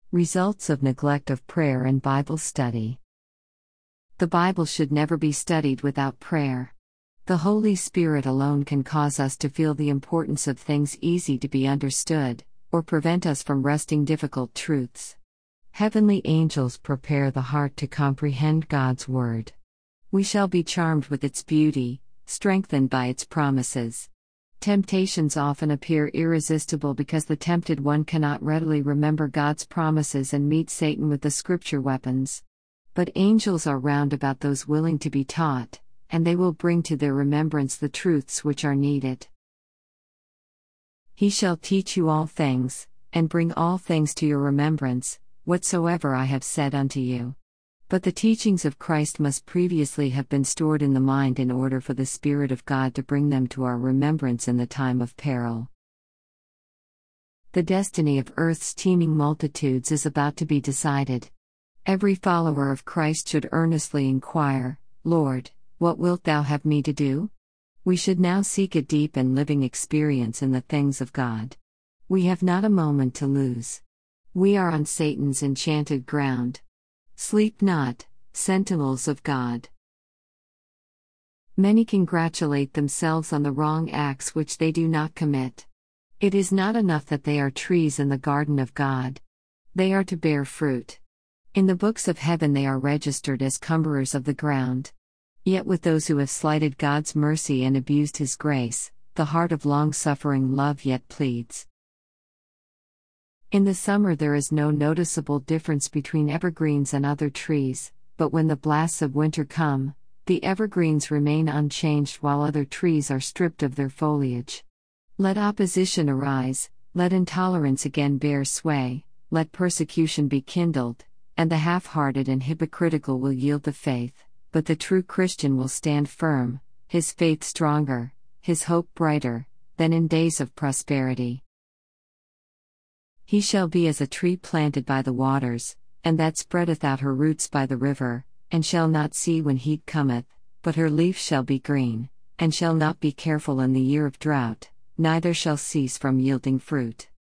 Results of neglect of prayer and Bible study. The Bible should never be studied without prayer. The Holy Spirit alone can cause us to feel the importance of things easy to be understood, or prevent us from wresting difficult truths. Heavenly angels prepare the heart to comprehend God's Word. We shall be charmed with its beauty, strengthened by its promises. Temptations often appear irresistible because the tempted one cannot readily remember God's promises and meet Satan with the scripture weapons. But angels are round about those willing to be taught, and they will bring to their remembrance the truths which are needed. He shall teach you all things, and bring all things to your remembrance, whatsoever I have said unto you. But the teachings of Christ must previously have been stored in the mind in order for the Spirit of God to bring them to our remembrance in the time of peril. The destiny of earth's teeming multitudes is about to be decided. Every follower of Christ should earnestly inquire, Lord, what wilt thou have me to do? We should now seek a deep and living experience in the things of God. We have not a moment to lose. We are on Satan's enchanted ground. Sleep not, sentinels of God. Many congratulate themselves on the wrong acts which they do not commit. It is not enough that they are trees in the garden of God. They are to bear fruit. In the books of heaven they are registered as cumberers of the ground. Yet with those who have slighted God's mercy and abused His grace, the heart of long-suffering love yet pleads. In the summer there is no noticeable difference between evergreens and other trees, but when the blasts of winter come, the evergreens remain unchanged while other trees are stripped of their foliage. Let opposition arise, let intolerance again bear sway, let persecution be kindled, and the half-hearted and hypocritical will yield the faith, but the true Christian will stand firm, his faith stronger, his hope brighter, than in days of prosperity. He shall be as a tree planted by the waters, and that spreadeth out her roots by the river, and shall not see when heat cometh, but her leaf shall be green, and shall not be careful in the year of drought, neither shall cease from yielding fruit.